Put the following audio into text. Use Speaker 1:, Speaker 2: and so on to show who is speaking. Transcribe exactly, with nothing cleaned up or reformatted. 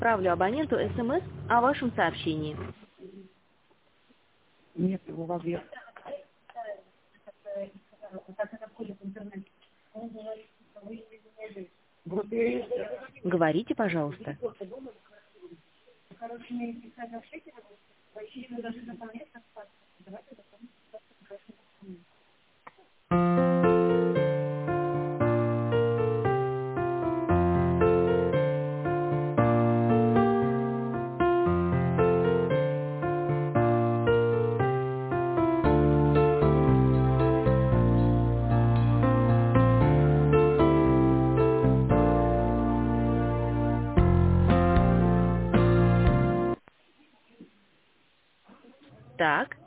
Speaker 1: Отправлю абоненту СМС о вашем сообщении.
Speaker 2: Нет его в ответ.
Speaker 1: Говорите, пожалуйста. Так,